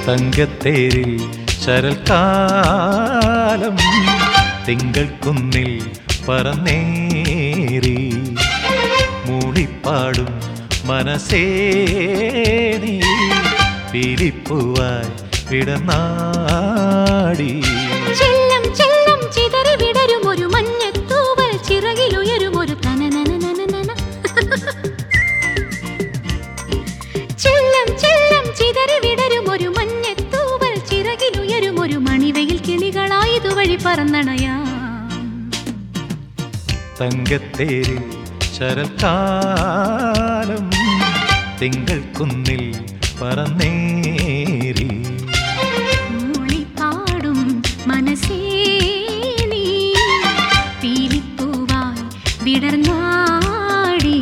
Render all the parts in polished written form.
തങ്കത്തേരിൽ ശരൽക്കാലം തിങ്കൾ കുന്നിൽ പറന്നേറി മൂളിപ്പാടും മനസ്സേ നീ പീലിപ്പൂവായി വിടനാടി. ചെല്ലം ചെല്ലം ചിതറി വിടരും ഒരു മഞ്ഞത്തൂവൽ ചിറകിലുയരും ഒരു തനനനനനന. ചെല്ലം ചെല്ലം ചിതറി വിടരും ഒരു മഞ്ഞത്തൂവൽ ചിറകിലുയരും ഒരു മണിവെയിൽ കിളികളായതുവഴി പറന്നണയാം. തങ്കത്തേരിൽ ശരൽക്കാലം തിങ്കൾ കുന്നിൽ പറന്നേറി മൂളിപ്പാടും മനസ്സേ നീ പീലിപ്പൂവായി വിടർന്നാടി.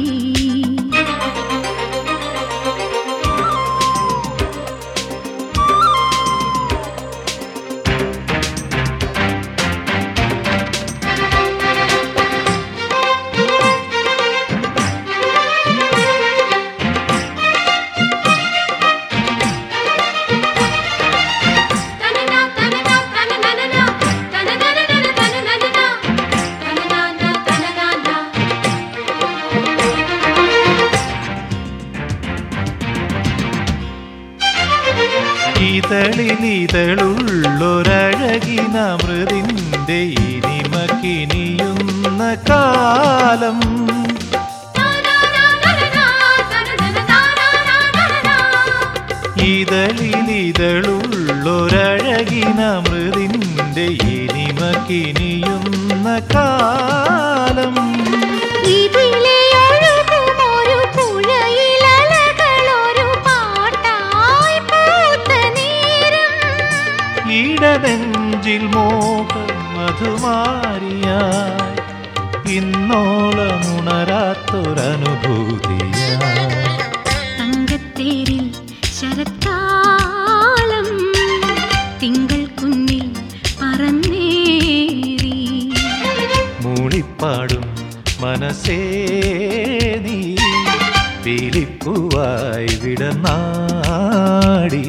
ഇതളിലിതളുള്ളൊരഴകിനമൃതിൻ്റെ ഇനിമ കിനിയുന്ന കാലം ഇതളിലിതളുള്ളൊരഴകിനമൃതിൻ്റെ ഇനിമ കിനിയുന്ന കാലം ഇടനെഞ്ചിൽ മോഹ മധുമാരിയായി ഇന്നോളമുണരാത്തൊരനുഭൂതിയായി. തങ്കത്തേരിൽ ശരത്കാലം തിങ്കൾ കുന്നിൽ പറന്നേറി മൂളിപ്പാടും മനസ്സേ നീ പീലിപ്പൂവായി വിടനാടി.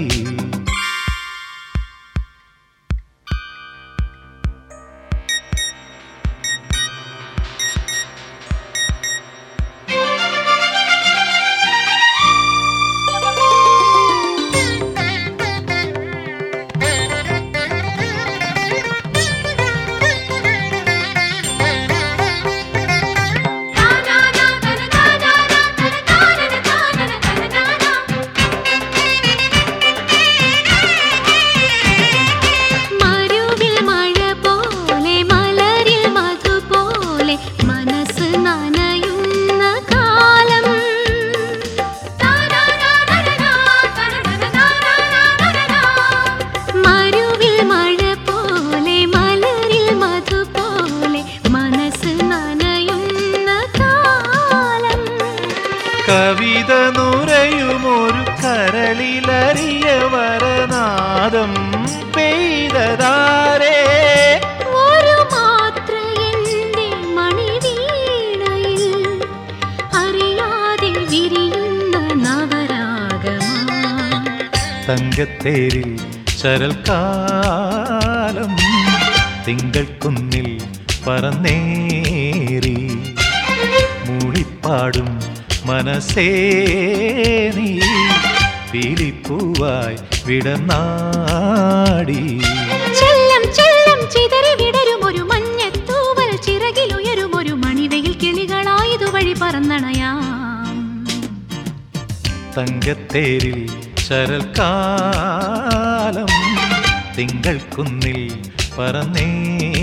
കവിത നുരയുമൊരു കരളിലറിയ വരനാദം പെയ്തതാരേ ഒരു മാത്ര എൻ്റെ മണിവീണയിൽ അറിയാതെ വിരിയുന്ന നവരാഗമാ. തങ്കത്തേരിൽ ശരൽക്കാലം തിങ്കൾ കുന്നിൽ പറന്നേറി മൂളിപ്പാടും മനസ്സേ നീ പീലിപ്പൂവായി വിടനാടി. ചെല്ലം ചെല്ലം ചിതറി വിടരും ഒരു മഞ്ഞത്തൂവൽ ചിറകിലുയരും ഒരു മണിവെയിൽ കിളികളായതുവഴി പറന്നണയാം. തങ്കത്തേരിൽ ശരൽക്കാലം തിങ്കൾ കുന്നിൽ പറന്നേ